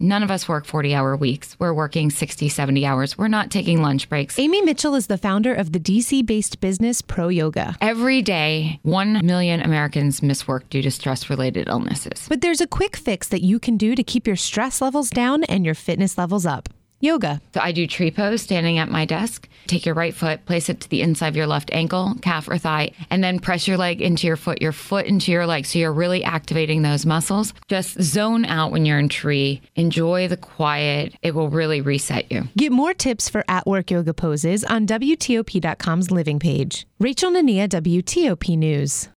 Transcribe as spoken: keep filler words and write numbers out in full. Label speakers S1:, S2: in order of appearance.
S1: None of us work forty-hour weeks. We're working sixty, seventy hours. We're not taking lunch breaks.
S2: Amy Mitchell is the founder of the D C-based business Pro Yoga.
S1: Every day, one million Americans miss work due to stress-related illnesses.
S2: But there's a quick fix that you can do to keep your stress levels down and your fitness levels up. Yoga.
S1: So I do tree pose standing at my desk. Take your right foot, place it to the inside of your left ankle, calf, or thigh, and then press your leg into your foot, your foot into your leg. So you're really activating those muscles. Just zone out when you're in tree. Enjoy the quiet. It will really reset you.
S2: Get more tips for at-work yoga poses on W T O P dot com's living page. Rachel Nania, W T O P News.